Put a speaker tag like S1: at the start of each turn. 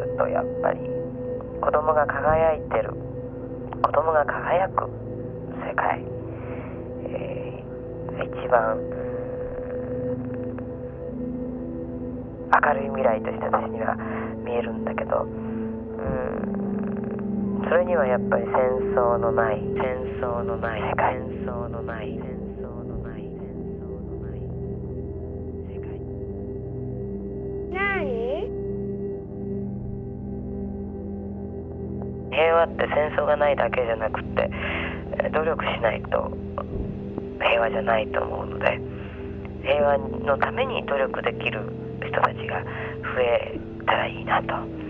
S1: るとやっぱり子供が輝いてる、子供が輝く世界、一番明るい未来として私には見えるんだけど、それにはやっぱり戦争のない世界、戦争のない世界。平和って戦争がないだけじゃなくて、努力しないと平和じゃないと思うので、平和のために努力できる人たちが増えたらいいなと。